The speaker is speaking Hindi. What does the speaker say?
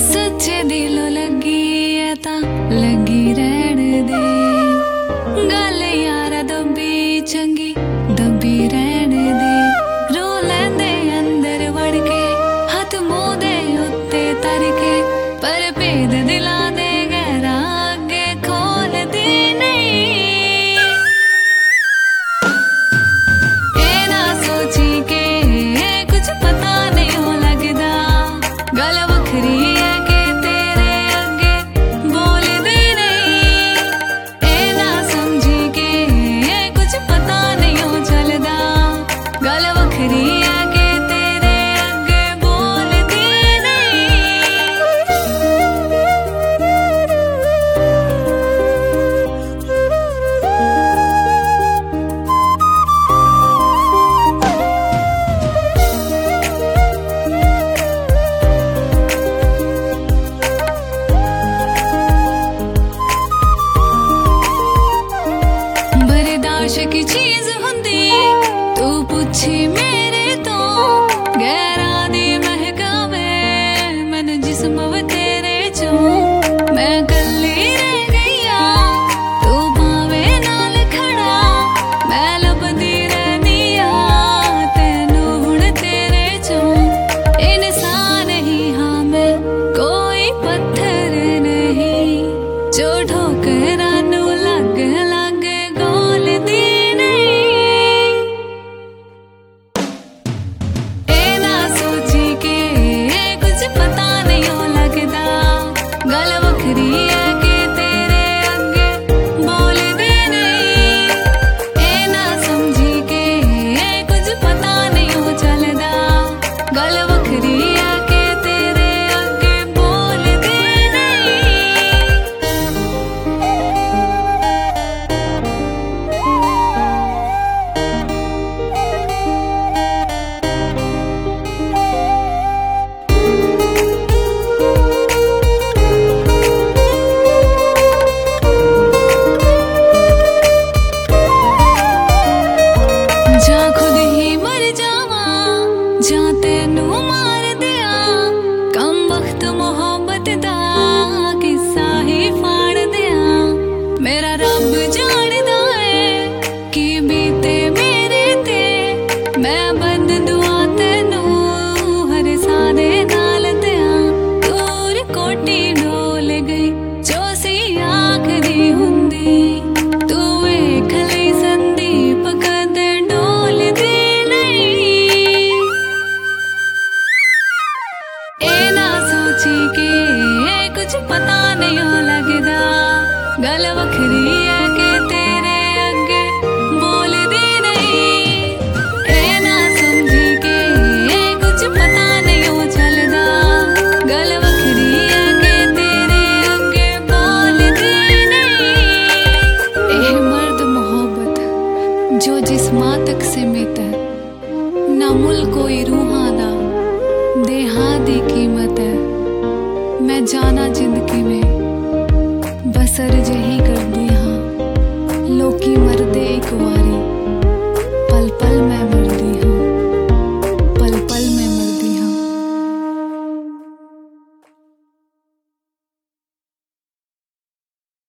सच्चे दिलों लगी है ता लगी रहन दे, गल यारा दबी चंगी दबी रहन दे। रो लैंदे अंदर वड़ के हथ मुंह दे उत्ते तर के, पर भेद दिला दे गहरा अगे खोल दी नहीं। ए ना सोची के कुछ पता नहीं हो लगदा, गल वखरी है कि तेरे अगे बोल दी नहीं। ए ना समझी के कुछ पता नहीं हो चलदा, गल वखरी है कि तेरे अगे बोल दी बर्दाश्त की चीज हुंदी तू पूछी मेरे तो, गैरा दी महकावे मैनू जिस्म व तेरे चो। मैं कल्ली रह गईया तू भावे नाल खड़ा, मैं लभदी रहनिया तेनू हुण तेरे चो। इंसान ही हाँ मैं कोई पत्थर नहीं, जो ठोकरां नू लग लग गोल दी नहीं। ए ना सोची के कुछ पता नहीं हो लगदा, गल वखरी है कि तेरे अगे बोल दी नहीं। ए ना समझी के कुछ पता नहीं हो चलदा, गल वखरी है कि तेरे अगे बोल दी नहीं। जा खुद ही मर जावा जा तेनू मार दिया, कम वक्त मोहब्बत दा किस्सा ही फाड़ दिया। मेरा रब जानदा है कि बीते मेरे ते, मैं बद दुआ तेनू हर सारे नाल दिया। दूर कोटी डोल गई जो सी आखदी हुंदी, तू वेख लई संदीप कदे डोल दी नहीं। ए ना सोची के कुछ पता नहीं हो लगदा, गल वखरी है कि तेरे अगे बोल दी नहीं। ए ना समझी के कुछ पता नहीं हो चलदा, गल वखरी है कि तेरे अगे बोल दी नहीं। एह मर्द मोहब्बत जो जिस्मां तक सीमित है, ना मुल कोई रूहां दा देहां दी कीमत है। मैं जाना जिंदगी में बसर जही करदी हाँ, लोकी मरदे एक वारी पल पल मैं